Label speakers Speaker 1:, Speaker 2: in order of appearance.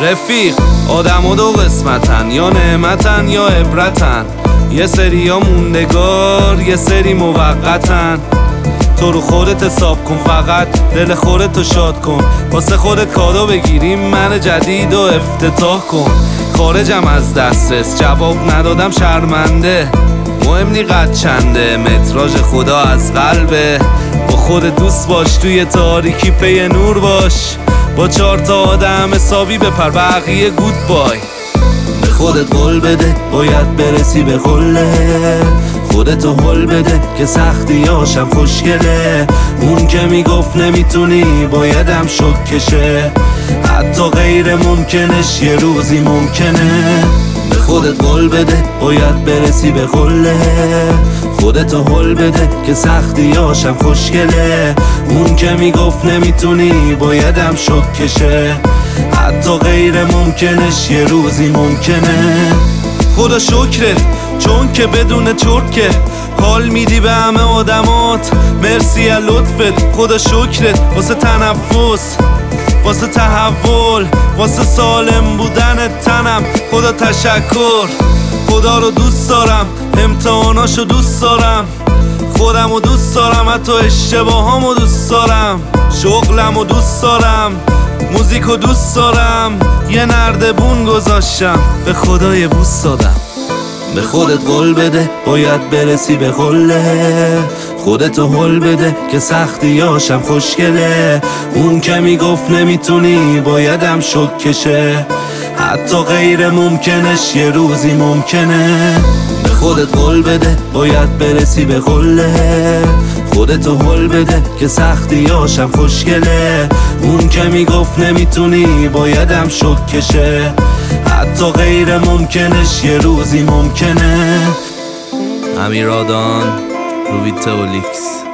Speaker 1: رفیق آدم و دو قسمتن، یا نعمتن یا عبرتن. یه سری ها موندگار، یه سری موقتن. تو رو خودت حساب کن، فقط دل خودتو شاد کن. واسه خودت کادو بگیریم من جدید و افتتاح کن. خارجم از دسترس، جواب ندادم شرمنده. مهم نی قد چنده، متراژ خدا از قلبه. با خودت دوست باش، توی تاریکی پی نور باش. با 4 تا آدم حسابی بپر، بقیه گود بای. به خودت قول بده، باید برسی به قله. خودتو حل بده که سختیاشم خوشگله. اون که میگفت نمیتونی بایدم شک کشه. حتی غیر ممکنش یه روزی ممکنه. به خودت قول بده، باید برسی به قله. خودتو حل بده که سختیاشم خوشگله. اون که میگفت نمیتونی بایدم شک کشه. حتی غیر ممکنش یه روزی ممکنه. خدا شکرت چون که بدون چرت حال میدی به همه آدمات. مرسی از لطفت، خدا شکرت واسه تنفس، واسه تحول، واسه سالم بودن تنم. خدا تشکر، خدا رو دوست دارم، امتحاناشو دوست دارم. خودمو دوست دارم، حتی اشتباهامو دوست دارم. شغلمو دوست دارم، موزیکو دوست دارم. یه نردبون گذاشتم، به خدای بوس دادم. به خودت قول بده، باید برسی به قله. خودتو حل بده که سختیاشم خوشگله. اون که میگفت نمیتونی بایدم شک کشه. حتی غیر ممکنش یه روزی ممکنه. به خودت قول بده، باید برسی به قله. خودتو حل بده که سختیاشم خوشگله. اون که میگفت نمیتونی بایدم شک کشه. حتی غیر ممکنش یه روزی ممکنه. امیرادان، روبیتولیکس.